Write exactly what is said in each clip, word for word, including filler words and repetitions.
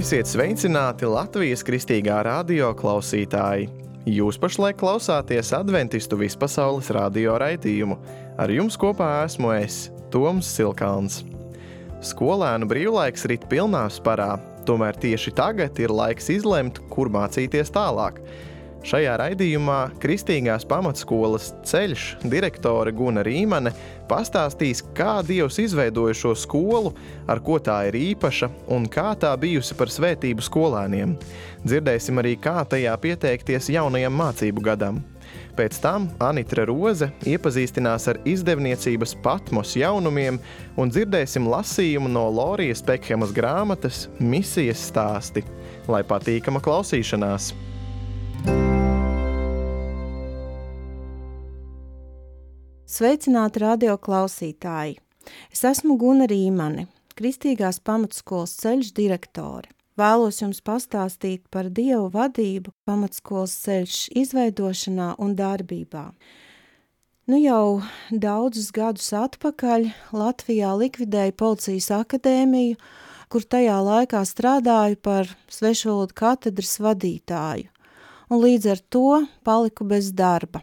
Esiet sveicināti Latvijas Kristīgā radio klausītāji! Jūs pašlaik klausāties Adventistu vispasaules radio raidījumu. Ar jums kopā esmu es, Toms Silkalns. Skolēnu brīvlaiks rit pilnā sparā, tomēr tieši tagad ir laiks izlemt, kur mācīties tālāk. Šajā raidījumā Kristīgās pamatskolas Ceļš direktore Guna Rīmane pastāstīs, kā Dievs izveidoja šo skolu, ar ko tā ir īpaša un kā tā bijusi par svētību skolēniem. Dzirdēsim arī, kā tajā pieteikties jaunajam mācību gadam. Pēc tam Anitra Roze iepazīstinās ar izdevniecības Patmos jaunumiem un dzirdēsim lasījumu no Lorijas Pekhemas grāmatas Misijas stāsti. Lai patīkama klausīšanās! Sveicināti radio klausītāji! Es esmu Guna Rīmane, Kristīgās pamatskolas Ceļš direktore. Vēlos jums pastāstīt par Dievu vadību pamatskolas Ceļš izveidošanā un darbībā. Nu jau daudzus gadus atpakaļ Latvijā likvidēja Policijas akadēmiju, kur tajā laikā strādāju par svešvalodu katedras vadītāju, un līdz ar to paliku bez darba.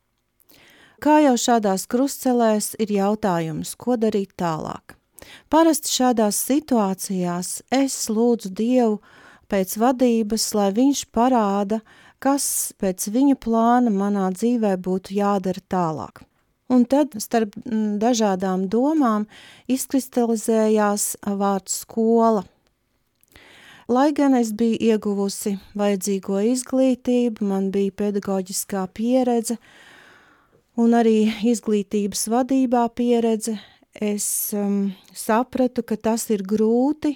Kā jau šādās krustcelēs ir jautājums, ko darīt tālāk. Parasti šādās situācijās es lūdzu Dievu pēc vadības, lai viņš parāda, kas pēc viņa plāna manā dzīvē būtu jādara tālāk. Un tad starp dažādām domām izkristalizējās vārds skola. Lai gan es biju ieguvusi vajadzīgo izglītību, man bija pedagoģiskā pieredze, un arī izglītības vadībā pieredze, es um, sapratu, ka tas ir grūti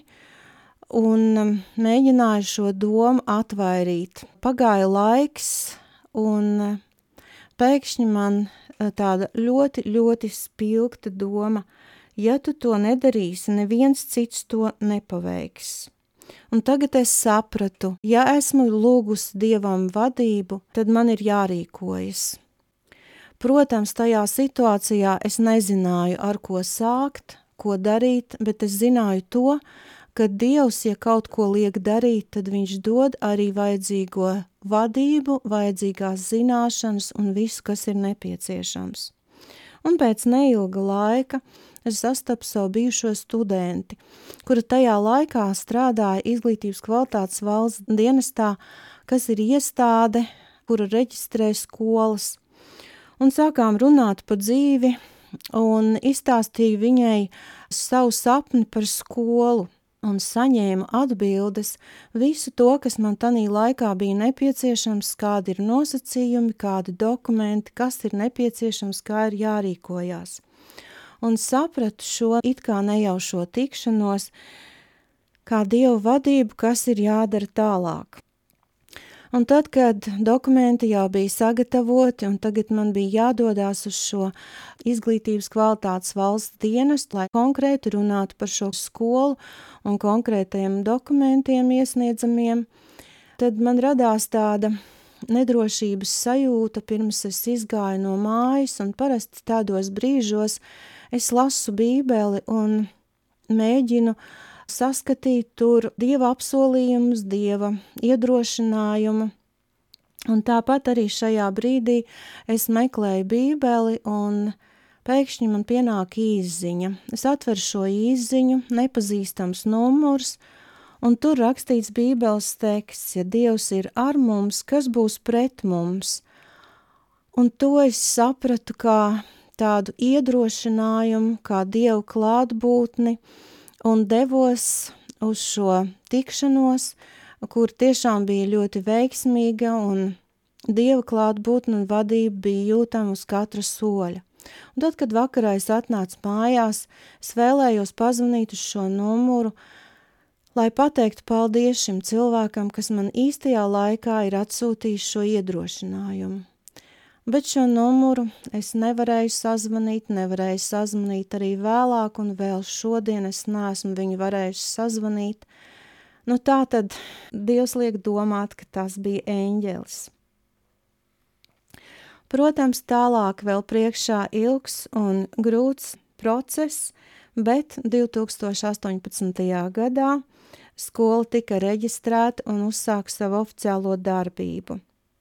un um, mēģināju šo domu atvairīt. Pagāja laiks un uh, pēkšņi man uh, tāda ļoti, ļoti spilgta doma, ja tu to nedarīsi, neviens cits to nepaveiks. Un tagad es sapratu, ja esmu lūgusi Dievam vadību, tad man ir jārīkojas. Protams, tajā situācijā es nezināju, ar ko sākt, ko darīt, bet es zināju to, ka Dievs, ja kaut ko liek darīt, tad viņš dod arī vajadzīgo vadību, vajadzīgās zināšanas un visu, kas ir nepieciešams. Un pēc neilga laika es sastapu savu bijušo studenti, kura tajā laikā strādāja Izglītības kvalitātes valsts dienestā, kas ir iestāde, kura reģistrē skolas. Un sākām runāt par dzīvi un izstāstīju viņai savu sapni par skolu un saņēmu atbildes visu to, kas man tanī laikā bija nepieciešams, kādi ir nosacījumi, kādi dokumenti, kas ir nepieciešams, kā ir jārīkojās. Un sapratu šo it kā nejaušo tikšanos, kā Dievu vadību, kas ir jādara tālāk. Un tad, kad dokumenti jau bija sagatavoti, un tagad man bija jādodās uz šo Izglītības kvalitātes valsts dienestu, lai konkrēti runātu par šo skolu un konkrētajiem dokumentiem iesniedzamiem, tad man radās tāda nedrošības sajūta, pirms es izgāju no mājas, un parasti tādos brīžos es lasu Bībeli un mēģinu saskatīt tur Dieva apsolījumus, Dieva iedrošinājumu. Un tāpat arī šajā brīdī es meklēju Bībeli un pēkšņi man pienāk īsziņa. Es atveru šo īsziņu, nepazīstams numurs, un tur rakstīts Bībeles teksts, ja Dievs ir ar mums, kas būs pret mums. Un to es sapratu kā tādu iedrošinājumu, kā Dievu klātbūtni, un devos uz šo tikšanos, kur tiešām bija ļoti veiksmīga, un Dieva klātbūtne un vadība bija jūtama uz katra soļa. Un tad, kad vakarā es atnācu mājās, es vēlējos pazvanīt uz šo numuru, lai pateiktu paldies šim cilvēkam, kas man īstajā laikā ir atsūtījis šo iedrošinājumu. Bet šo numuru es nevarēju sazvanīt, nevarēju sazvanīt arī vēlāk, un vēl šodien es neesmu viņu varējusi sazvanīt. Nu tā tad Dievs liek domāt, ka tas bija eņģelis. Protams, tālāk vēl priekšā ilgs un grūts process, bet divtūkstoš astoņpadsmitajā gadā skola tika reģistrēta un uzsāka savu oficiālo darbību.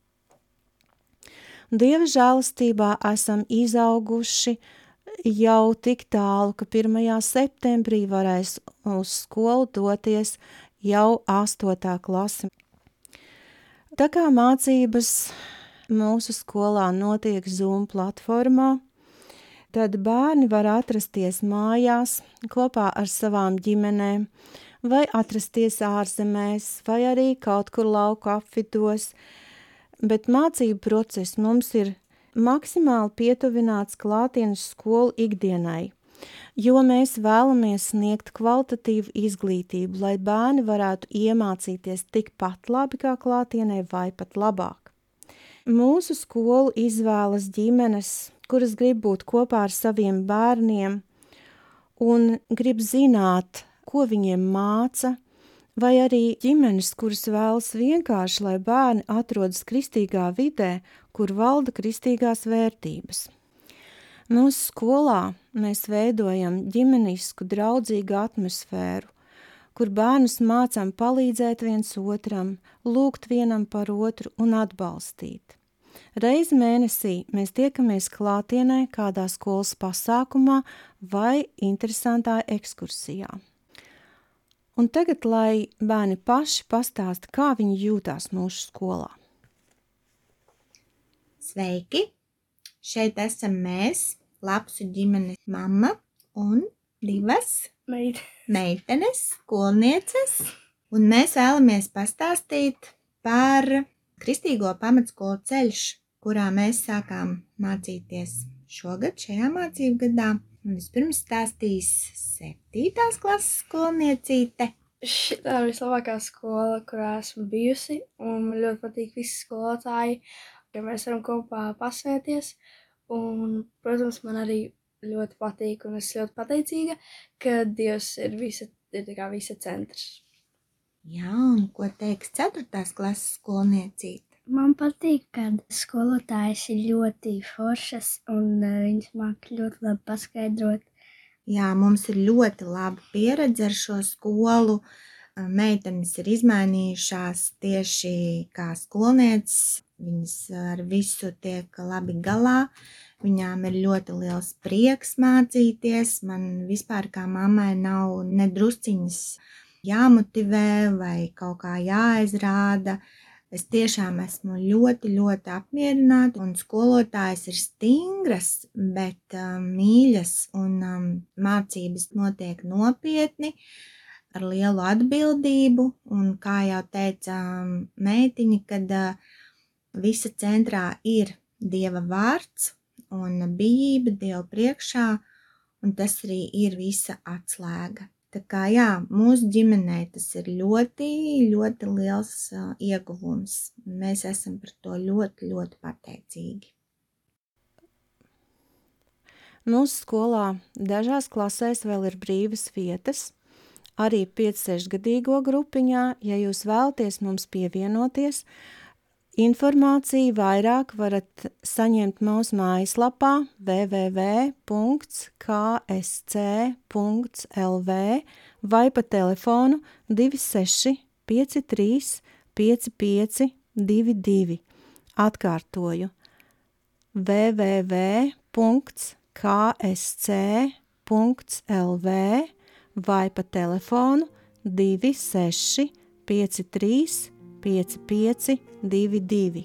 Dieva žēlastībā esam izauguši jau tik tālu, ka pirmajā septembrī varēs uz skolu doties jau astotā klase. Tā kā mācības mūsu skolā notiek Zoom platformā, tad bērni var atrasties mājās kopā ar savām ģimenēm, vai atrasties ārzemēs, vai arī kaut kur lauku apvidos, bet mācību process mums ir maksimāli pietuvināts klātienes skolu ikdienai, jo mēs vēlamies sniegt kvalitatīvu izglītību, lai bērni varētu iemācīties tikpat labi kā klātienē vai pat labāk. Mūsu skolu izvēlas ģimenes, kuras grib būt kopā ar saviem bērniem un grib zināt, ko viņiem māca, vai arī ģimenes, kuras vēlas vienkārši, lai bērni atrodas kristīgā vidē, kur valda kristīgās vērtības. Mūsu skolā mēs veidojam ģimenisku, draudzīgu atmosfēru, kur bērnus mācām palīdzēt viens otram, lūgt vienam par otru un atbalstīt. Reizi mēnesī mēs tiekamies klātienē kādā skolas pasākumā vai interesantā ekskursijā. Un tagad, lai bērni paši pastāsta, kā viņi jūtās mūsu skolā. Sveiki! Šeit esam mēs, Lapsu ģimenes mamma un divas Meit. meitenes, skolnieces, un mēs vēlamies pastāstīt par Kristīgo pamatskolu Ceļš, kurā mēs sākām mācīties šogad, šajā mācību gadā. Un vispirms stāstīs septītās klases skolniecīte. Šitā ir vislabākā skola, kurā esmu bijusi, un man ļoti patīk visi skolotāji, ka mēs varam kopā pasvēties, un, protams, man arī ļoti patīk, un es ļoti pateicīga, ka Dievs ir visa, ir tā kā visa centrs. Jā, un ko teiks ceturtās klases skolniecīte? Man patīk, kad skolotājs ir ļoti foršas un uh, viņas māk ļoti labi paskaidrot. Jā, mums ir ļoti laba pieredze ar šo skolu. Meitenes ir izmainījušās tieši kā skolnieces. Viņas ar visu tiek labi galā. Viņām ir ļoti liels prieks mācīties. Man vispār kā mammai nav nedrusciņas jāmotivē vai kaut kā jāizrāda. Es tiešām esmu ļoti, ļoti apmierināta, un skolotājs ir stingras, bet um, mīļas, un um, mācības notiek nopietni, ar lielu atbildību, un kā jau teica um, meitiņa, kad uh, visa centrā ir Dieva vārds un bijība Dievu priekšā, un tas arī ir visa atslēga. Tā kā jā, mūsu ģimenei tas ir ļoti, ļoti liels uh, ieguvums. Mēs esam par to ļoti, ļoti pateicīgi. Mūsu skolā dažās klasēs vēl ir brīvas vietas, arī pieci-sešgadīgo grupiņā, ja jūs vēlaties mums pievienoties. Informāciju vairāk varat saņemt mūsu mājaslapā w w w punkts k s c punkts l v vai pa telefonu divi seši pieci trīs pieci pieci divi divi. Atkārtoju w w w punkts k s c punkts l v vai pa telefonu divi seši pieci trīs pieci pieci divi divi.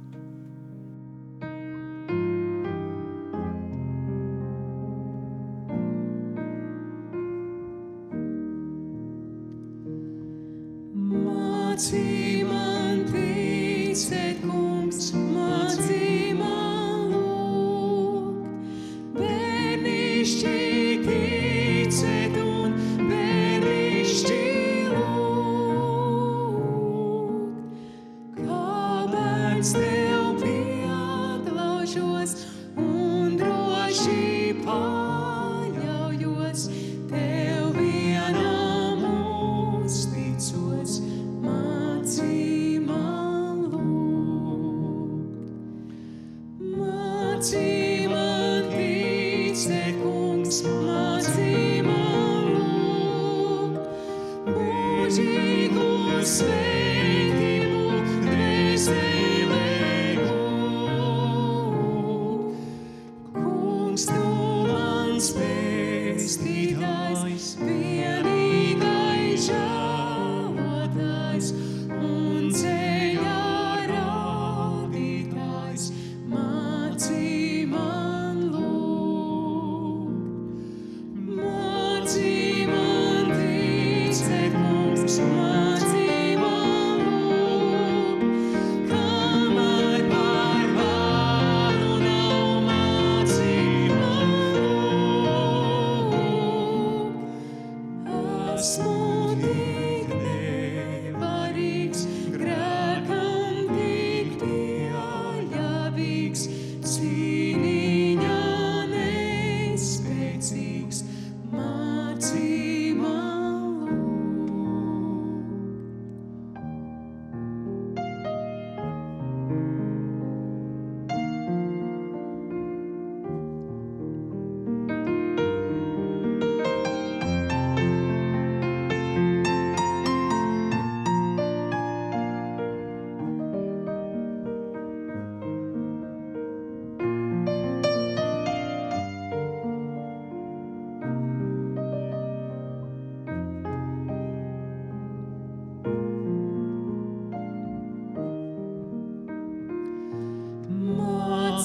Mācī man ticēt, kungs, mācī man lūgt, bērnišķi ticēt un bērnišķi Tev pieklaužos un droši paļaujos, Tev vienam uzticos, mācī man lūgt. Mācī man ticēt, kungs, mācī man lūgt, Mūži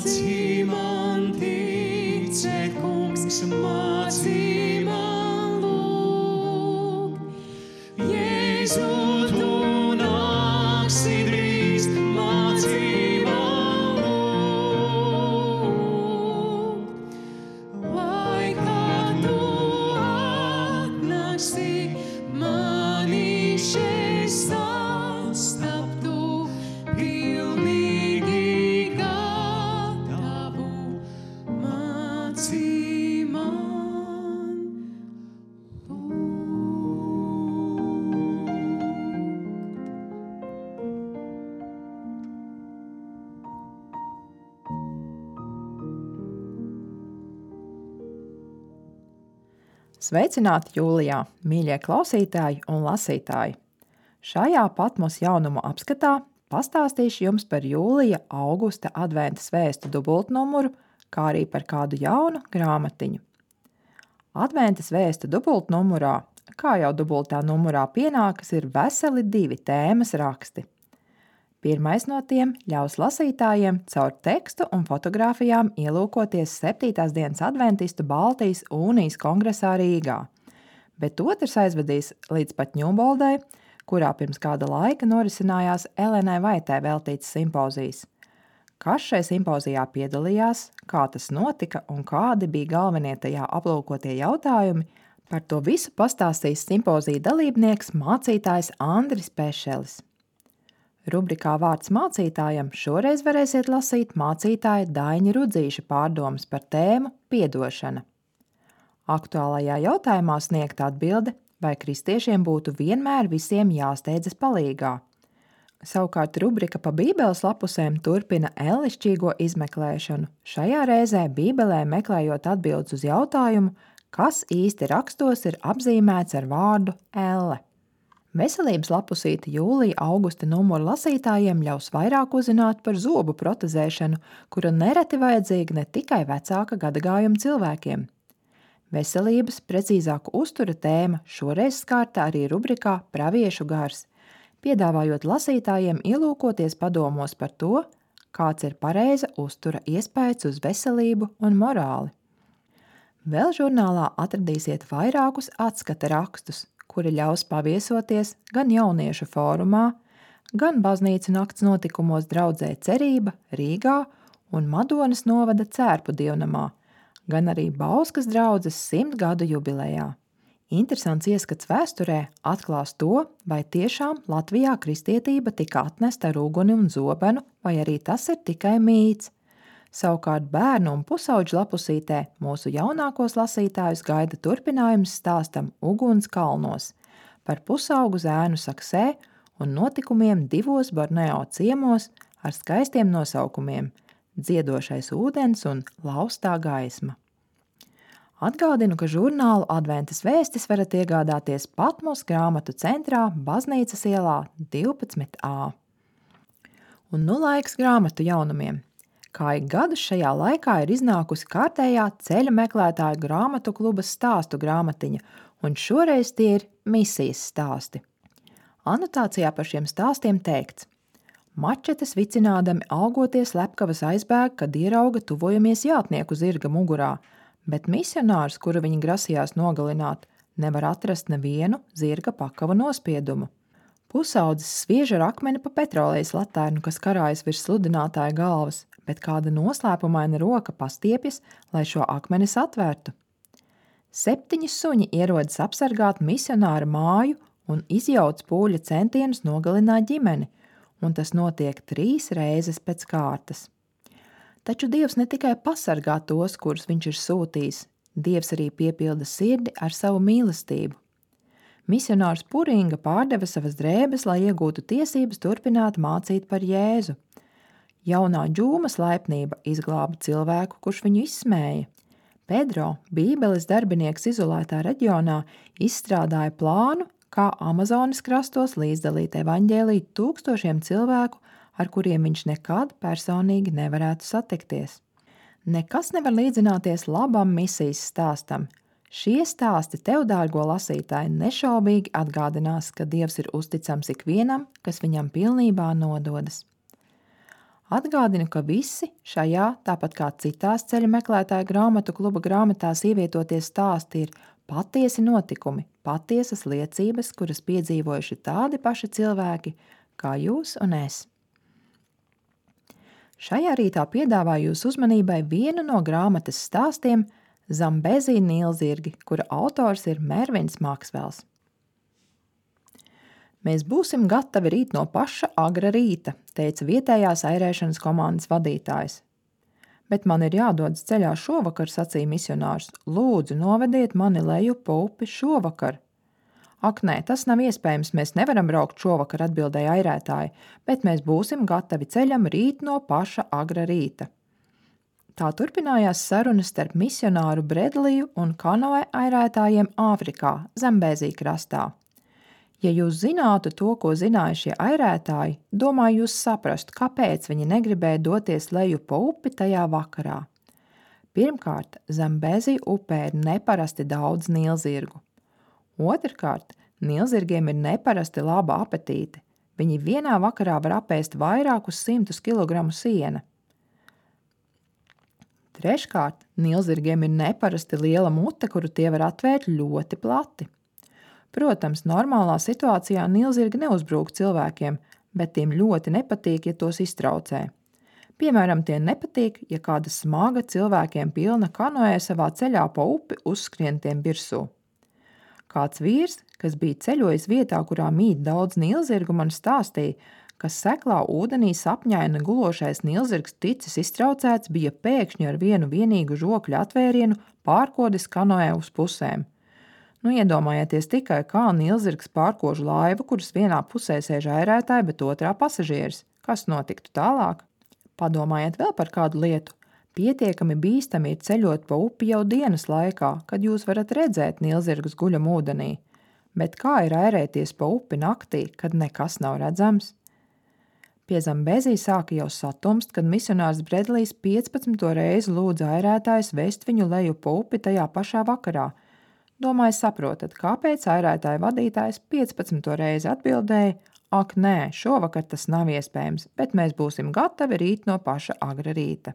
Mācī man ticēt, kungs, mācī man lūgt. Jēzu, tu nāksi drīz, mācī man lūgt. Lai kā tu atnāksi, mani šeit sastaptu, pilnīgi gatavu, mācī man Sveicināti jūlijā, mīļie klausītāji un lasītāji! Šajā Patmos jaunumu apskatā pastāstīšu jums par jūlija augusta adventa svēstu dubultnumuru, kā arī par kādu jaunu grāmatiņu. Adventa svēstu dubultnumurā, kā jau dubultā numurā pienākas, ir veseli divi tēmas raksti. Pirmais no tiem ļaus lasītājiem caur tekstu un fotogrāfijām ielūkoties septītās dienas adventistu Baltijas unijas kongresā Rīgā, bet otrs aizvedīs līdz pat Ņūboldai, kurā pirms kāda laika norisinājās Elenai Vaitai veltīts simpozijas. Kas šai simpozijā piedalījās, kā tas notika un kādi bija galvenie tajā aplūkotie jautājumi, par to visu pastāstīs simpozija dalībnieks mācītājs Andris Pešelis. Rubrikā Vārds mācītājam šoreiz varēsiet lasīt mācītāja Daiņa Rudzīša pārdomas par tēmu piedošana. Aktuālajā jautājumā sniegta atbilde, vai kristiešiem būtu vienmēr visiem jāsteidzas palīgā. Savukārt rubrika pa Bībeles lapusēm turpina ellišķīgo izmeklēšanu, šajā reizē Bībelē meklējot atbildes uz jautājumu, kas īsti rakstos ir apzīmēts ar vārdu elle. Veselības lapusīte jūlija augusta numuru lasītājiem ļaus vairāk uzzināt par zobu protezēšanu, kura nereti vajadzīga ne tikai vecāka gadagājuma cilvēkiem. Veselības, precīzāku uztura tēma šoreiz skārta arī rubrikā Praviešu gars, piedāvājot lasītājiem ielūkoties padomos par to, kāds ir pareiza uztura iespējas uz veselību un morāli. Vēl žurnālā atradīsiet vairākus atskata rakstus, kuri ļaus paviesoties gan jauniešu fórumā, gan baznīcu nakts notikumos draudzē Cerība Rīgā un Madonas novada Cērpu dievnamā, gan arī Bauskas draudzes simt gadu jubilejā. Interesants ieskats vēsturē atklās to, vai tiešām Latvijā kristietība tika atnesta ar uguni un zobenu, vai arī tas ir tikai mīts. Savukārt bērnu un pusauģu lapusītē mūsu jaunākos lasītājus gaida turpinājums stāstam Uguns kalnos par pusaugu zēnu Saksē un notikumiem divos Borneo ciemos ar skaistiem nosaukumiem Dziedošais ūdens un Laustā gaisma. Atgādinu, ka žurnālu Adventas vēstis varat iegādāties Patmos grāmatu centrā Baznīcas ielā divpadsmit A. Un nu laiks grāmatu jaunumiem. Kā ik gadus šajā laikā ir iznākusi kārtējā ceļa meklētāju grāmatu kluba stāstu grāmatiņa, un šoreiz tie ir misijas stāsti. Anotācijā par šiem stāstiem teikts: mačetes vicinādami augoties slepkavas aizbēg, kad ierauga tuvojamies jātnieku zirga mugurā, bet misionārs, kuru viņi grasījās nogalināt, nevar atrast nevienu zirga pakavu nospiedumu. Pusaudzis sviež ar akmeni pa petrolejas latērnu, kas karājas virs sludinātāja galvas, bet kāda noslēpumaina roka pastiepjas, lai šo akmeni atvērtu. Septiņi suņi ierodas apsargāt misionāra māju un izjauc pūļa centienus nogalināt ģimeni, un tas notiek trīs reizes pēc kārtas. Taču Dievs ne tikai pasargā tos, kurus viņš ir sūtījis, Dievs arī piepilda sirdi ar savu mīlestību. Misionārs Puringa pārdeva savas drēbes, lai iegūtu tiesības turpināt mācīt par Jēzu. Jaunā džūmas laipnība izglāba cilvēku, kurš viņu izsmēja. Pedro, Bībeles darbinieks izolētā reģionā, izstrādāja plānu, kā Amazonas krastos līdzdalīt evaņģēliju tūkstošiem cilvēku, ar kuriem viņš nekad personīgi nevarētu satikties. Nekas nevar līdzināties labam misijas stāstam. Šie stāsti tev, dārgo lasītāji, nešaubīgi atgādinās, ka Dievs ir uzticams ikvienam, kas viņam pilnībā nododas. Atgādinu, ka visi šajā, tāpat kā citās ceļa meklētāju grāmatu kluba grāmatās ievietoties stāsti ir patiesi notikumi, patiesas liecības, kuras piedzīvojuši tādi paši cilvēki kā jūs un es. Šajā rītā piedāvāju jūsu uzmanībai vienu no grāmatas stāstiem Zambezi Nīlzirgi, kura autors ir Mervins Maksvels. Mēs būsim gatavi rīt no paša agra rīta, teica vietējās airēšanas komandas vadītājs. Bet man ir jādodas ceļā šovakar, sacīja misionārs. Lūdzu, novediet mani leju pa upi šovakar. Ak, nē, tas nav iespējams, mēs nevaram braukt šovakar, atbildēja airētāji, bet mēs būsim gatavi ceļam rīt no paša agra rīta. Tā turpinājās sarunas starp misionāru Bredliju un kanoe airētājiem Āfrikā, Zambēzī krastā. Ja jūs zinātu to, ko zināja šie airētāji, domāju, jūs saprastu, kāpēc viņi negribēja doties leju pa upi tajā vakarā. Pirmkārt, Zambezi upē ir neparasti daudz nīlzirgu. Otrkārt, nīlzirgiem ir neparasti laba apetīte. Viņi vienā vakarā var apēst vairākus simtus kilogramu siena. Treškārt, nīlzirgiem ir neparasti liela mute, kuru tie var atvērt ļoti plati. Protams, normālā situācijā nīlzirgi neuzbrūk cilvēkiem, bet tiem ļoti nepatīk, ja tos iztraucē. Piemēram, tie nepatīk, ja kāda smaga cilvēkiem pilna kanoē savā ceļā pa upi uzskrien tiem virsū. Kāds vīrs, kas bija ceļojis vietā, kurā mīt daudz nīlzirgu, man stāstīja, ka seklā ūdenī sapņaina gulošais nīlzirgs ticis iztraucēts, bija pēkšņi ar vienu vienīgu žokļu atvērienu pārkodis kanoē uz pusēm. Nu, iedomājieties tikai, kā nīlzirgs pārkož laivu, kuras vienā pusē sēž airētāji, bet otrā pasažieris. Kas notiktu tālāk? Padomājiet vēl par kādu lietu. Pietiekami bīstami ir ceļot pa upi jau dienas laikā, kad jūs varat redzēt nīlzirgus guļam ūdenī. Bet kā ir airēties pa upi naktī, kad nekas nav redzams? Pie Zambezī sāka jau satumst, kad misionārs Bredlijs piecpadsmito reizi lūdza airētājus vest viņu leju pa upi tajā pašā vakarā. Domāju, saprotat, kāpēc airētāja vadītājs piecpadsmito reizi atbildēja, ak, nē, šovakar tas nav iespējams, bet mēs būsim gatavi rīt no paša agra rīta.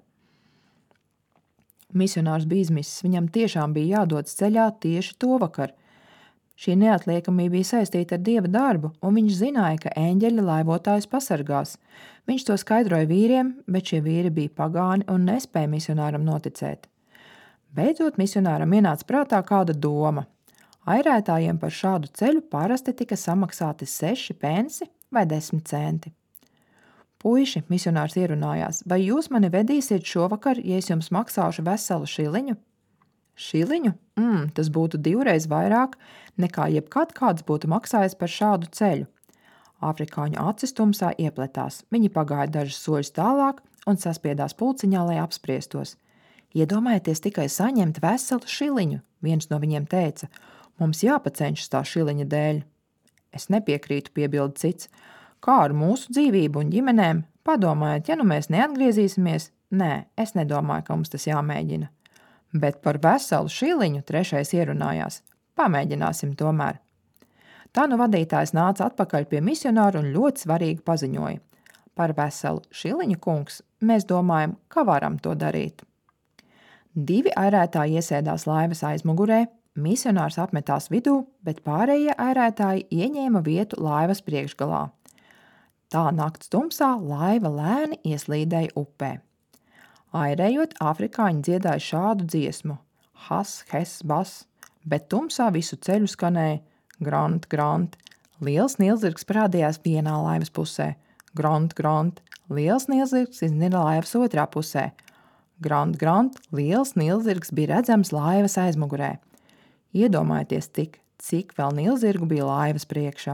Misionārs bija izmisis, viņam tiešām bija jādodas ceļā tieši to vakar. Šī neatliekamība bija saistīta ar Dieva darbu, un viņš zināja, ka eņģeļi laivotājus pasargās. Viņš to skaidroja vīriem, bet šie vīri bija pagāni un nespēja misionāram noticēt. Beidzot, misionāram ienāca prātā kāda doma. Airētājiem par šādu ceļu parasti tika samaksāti seši pensi vai desmit centi. Puiši, misionārs ierunājās, vai jūs mani vedīsiet šovakar, ja es jums maksāšu veselu šiliņu? Šiliņu? Mm, tas būtu divreiz vairāk, nekā jebkad kāds būtu maksājis par šādu ceļu. Āfrikāņu acis tumsā iepletās. Viņi pagāja dažus soļus tālāk un saspiedās pulciņā, lai apspriestos. Iedomājieties tikai saņemt veselu šiliņu, viens no viņiem teica, mums jāpacenšas tā šiliņa dēļ. Es nepiekrītu, piebilda cits. Kā ar mūsu dzīvību un ģimenēm? Padomājiet, ja nu mēs neatgriezīsimies? Nē, es nedomāju, ka mums tas jāmēģina. Bet par veselu šiliņu trešais ierunājās. Pamēģināsim tomēr. Tā nu vadītājs nāca atpakaļ pie misionāru un ļoti svarīgi paziņoja. Par veselu šiliņu, kungs, mēs domājam, ka varam to darīt. Divi airētāji iesēdās laivas aizmugurē, misionārs apmetās vidū, bet pārējie airētāji ieņēma vietu laivas priekšgalā. Tā nakts tumsā laiva lēni ieslīdēja upē. Airējot, afrikāņi dziedāja šādu dziesmu – has, hes, bas, bet tumsā visu ceļu skanēja grant, grant. Liels nīlzirgs parādījās vienā laivas pusē. Grant, grant. Liels nīlzirgs iznira laivas otrā pusē. Grant, grant, liels nīlzirgs bija redzams laivas aizmugurē. Iedomājieties tik, cik vēl nīlzirgu bija laivas priekšā.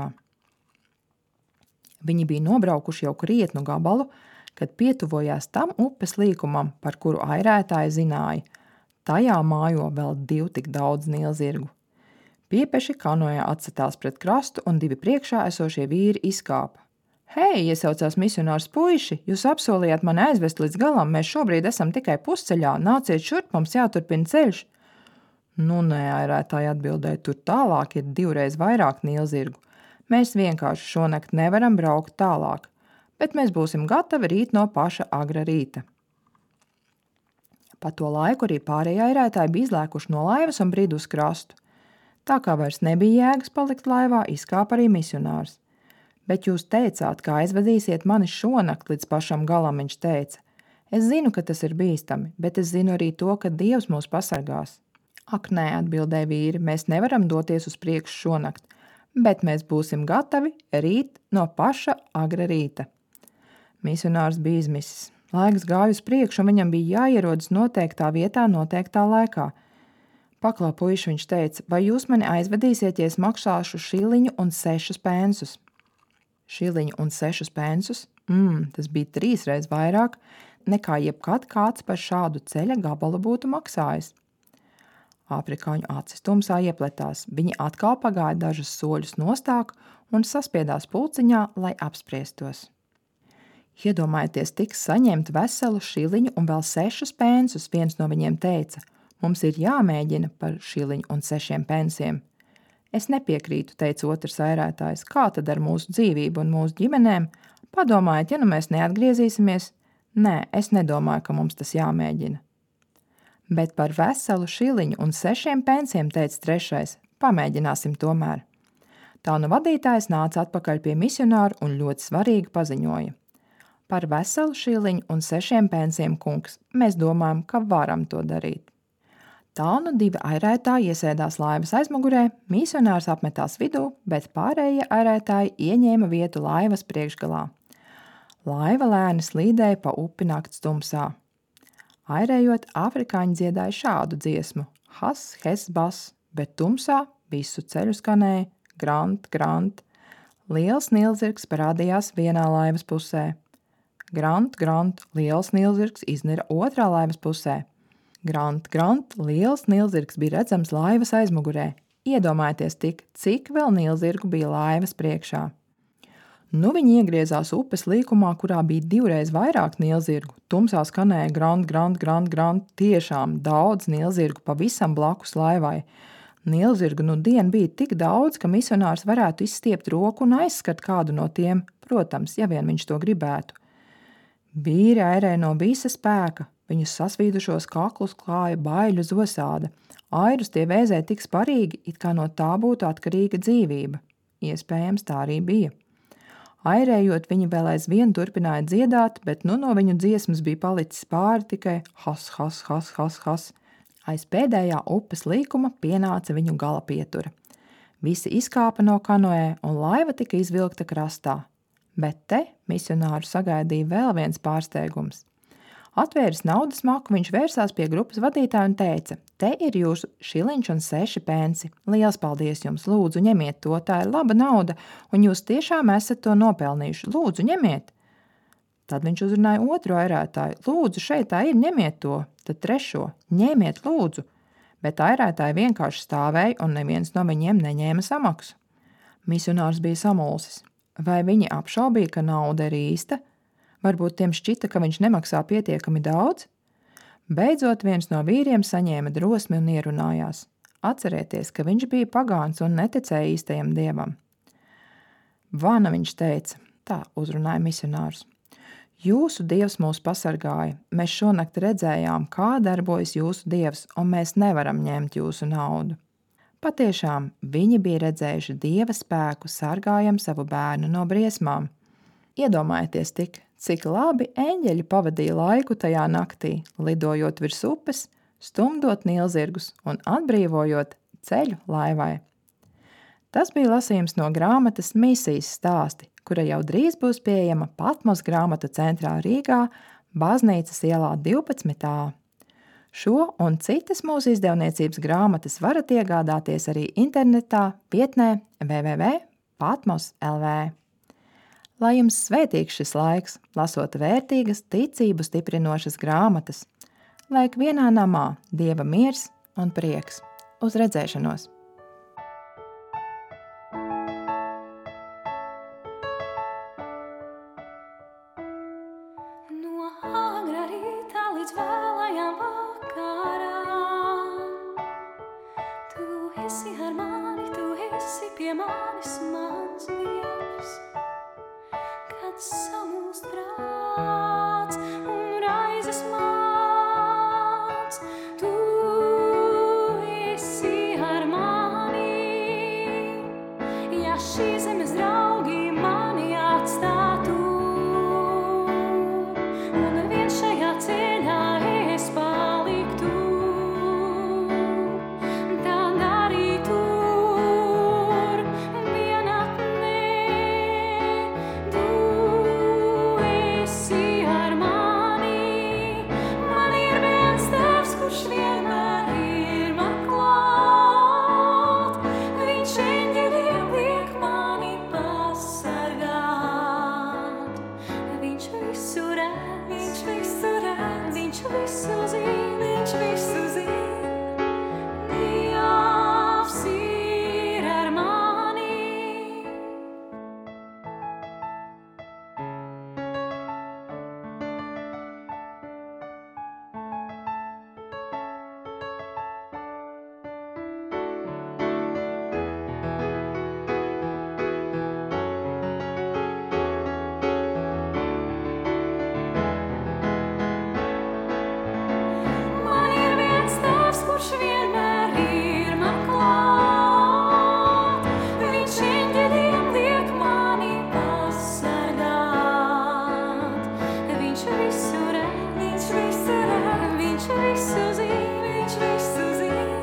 Viņi bija nobraukuši jau krietnu gabalu, kad pietuvojās tam upes līkumam, par kuru airētāji zināja. Tajā mājo vēl divi tik daudz nīlzirgu. Piepeši kanoē atsatās pret krastu un divi priekšā esošie vīri izkāpa. Hei, iesaucās misionārs puiši, jūs apsolījāt mani aizvest līdz galam, mēs šobrīd esam tikai pusceļā, nāciet šurp, mums jāturpina ceļš. Nu, nē, airētāji atbildēja, tur tālāk ir divreiz vairāk nīlzirgu. Mēs vienkārši šonakt nevaram braukt tālāk. bet mēs būsim gatavi rīt no paša agra rīta. Pa to laiku arī pārējie airētāji bija izlēkuši no laivas un brīd uz krastu. Tā kā vairs nebija jēgas palikt laivā, izkāpa arī misionārs. Bet jūs teicāt, kā aizvedīsiet mani šonakt līdz pašam galam, viņš teica. Es zinu, ka tas ir bīstami, bet es zinu arī to, ka Dievs mūs pasargās. Ak, nē, atbildēja vīri, mēs nevaram doties uz priekšu šonakt, bet mēs būsim gatavi rīt no paša agra rīta. Misionārs bija izmisis. Laiks gāja uz priekšu, un viņam bija jāierodas noteiktā vietā, noteiktā laikā. Paklau, puiši, viņš teica, vai jūs mani aizvedīsiet, ja es maksāšu šiliņu un sešus pensus? Šiliņu un sešus pensus? Mm, tas bija trīsreiz vairāk, nekā jebkad kāds par šādu ceļa gabalu būtu maksājis. Āfrikāņu acis tumsā iepletās. Viņi atkal pagāja dažus soļus nostāk un saspiedās pulciņā, lai apspriestos. Iedomājieties, tiks saņemt veselu šiliņu un vēl sešus pensus, viens no viņiem teica, mums ir jāmēģina par šiliņu un sešiem pensiem. Es nepiekrītu, teica otrs airētājs, kā tad ar mūsu dzīvību un mūsu ģimenēm? Padomājiet, ja nu mēs neatgriezīsimies? Nē, es nedomāju, ka mums tas jāmēģina. Bet par veselu šiliņu un sešiem pensiem, teica trešais, pamēģināsim tomēr. Tā nu vadītājs nāca atpakaļ pie misionāra un ļoti svarīgi paziņoja. Par veselu šiliņu un sešiem pensiem, kungs, mēs domājam, ka varam to darīt. Tā nu divi airētāji iesēdās laivas aizmugurē, misionārs apmetās vidū, bet pārējie airētāji ieņēma vietu laivas priekšgalā. Laiva lēni slīdēja pa upi nakts tumsā. Airējot, afrikāņi dziedāja šādu dziesmu – has, hes, bas, bet tumsā visu ceļu skanēja grant, grant. Liels nilzirgs parādījās vienā laivas pusē. Grant, grant, liels nilzirgs iznira otrā laivas pusē. Grant, grant, liels nilzirgs bija redzams laivas aizmugurē. Iedomājieties tik, cik vēl nilzirgu bija laivas priekšā. Nu viņi iegriezās upes līkumā, kurā bija divreiz vairāk nilzirgu. Tumsā skanēja grant, grant, grant, grant, tiešām daudz nilzirgu pavisam blakus laivai. Nilzirgu nu dien bija tik daudz, ka misionārs varētu izstiept roku un aizskart kādu no tiem, protams, ja vien viņš to gribētu. Vīri airēja no visa spēka, viņus sasvīdušos kaklus klāja baiļu zosāde. Airus tie vēzēja tik sparīgi, it kā no tā būtu atkarīga dzīvība. Iespējams, tā arī bija. Airējot, viņi vēl aizvien turpināja dziedāt, bet nu no viņu dziesmas bija palicis pāri tikai has, has, has, has, has. Aiz pēdējā upes līkuma pienāca viņu gala pietura. Visi izkāpa no kanoē un laiva tika izvilkta krastā. Bet te misionāru sagaidīja vēl viens pārsteigums. Atvēris naudas maku, viņš vērsās pie grupas vadītāja un teica, te ir jūsu šiliņš un seši pensi. Liels paldies jums, lūdzu, ņemiet to, tā ir laba nauda, un jūs tiešām esat to nopelnījuši. Lūdzu, ņemiet! Tad viņš uzrunāja otru airētāju. Lūdzu, šeit tā ir, ņemiet to. Tad trešo, ņemiet, lūdzu. Bet airētāji vienkārši stāvēja, un neviens no viņiem neņēma samaksu. Misionārs bija samulsis. Vai viņi apšaubīja, ka nauda ir īsta? Varbūt tiem šķita, ka viņš nemaksā pietiekami daudz? Beidzot, viens no vīriem saņēma drosmi un ierunājās. Atcerieties, ka viņš bija pagāns un neticēja īstajam dievam. Vana, viņš teica, tā uzrunāja misionārs. Jūsu dievs mūs pasargāja. Mēs šonakt redzējām, kā darbojas jūsu dievs, un mēs nevaram ņemt jūsu naudu. Patiešām, viņi bija redzējuši dieva spēku sargājam savu bērnu no briesmām. Iedomājieties tik, cik labi eņģeļi pavadīja laiku tajā naktī, lidojot virs upes, stumdot nilzirgus un atbrīvojot ceļu laivai. Tas bija lasījums no grāmatas Misijas stāsti, kura jau drīz būs pieejama Patmos grāmatu centrā Rīgā, Baznīcas ielā divpadsmit A. Šo un citas mūsu izdevniecības grāmatas varat iegādāties arī internetā vietnē w w w punkt patmos punkt l v. Lai jums svētīgs šis laiks, lasot vērtīgas, ticību stiprinošas grāmatas, lai ikvienā namā Dieva miers un prieks. Uz redzēšanos! No agra rīta līdz vēlajām vakarām tu esi ar mani, tu esi pie manis, mans Dievs. Kad samulst visu redz, viņš visu redz, viņš visu zina, viņš visu zina. Dievs ir ar mani. Man ir viens tēvs, kurš vienmēr ir man klāt. Viņš eņģeļiem liek mani pasargāt. Viņš visu redz, viņš visu redz, viņš visu zina, viņš visu zina.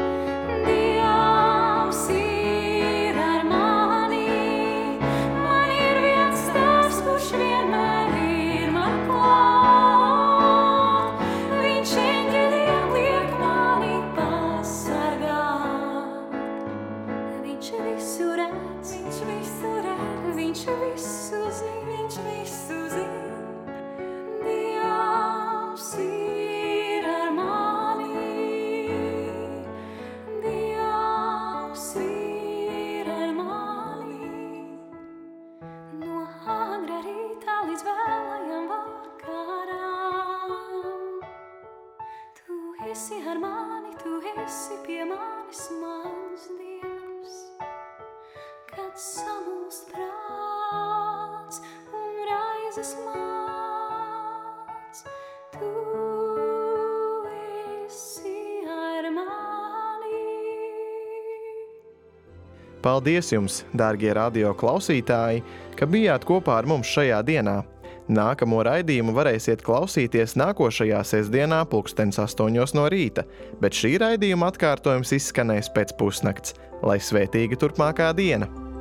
Dievs ir ar mani. Man ir viens tēvs, kurš vienmēr ir man klāt. Viņš eņģeļiem liek mani pasargāt. Viņš visu redz, viņš visu redz, viņš visu zina, viņš visu zina. Dievs ir ar mani. Dievs ir ar mani. No agrā rītā līdz vēlajam vakaram. Tu esi ar mani, tu esi pie manis, mans Dievs. Kad samulst prāts un raizes māc, tu esi ar mani. Paldies jums, dārgie radio klausītāji, ka bijāt kopā ar mums šajā dienā. Nākamo raidījumu varēsiet klausīties nākošajā sestdienā pulkstens astoņos no rīta, bet šī raidījuma atkārtojums izskanēs pēc pusnakts. Lai svētīga turpmākā diena!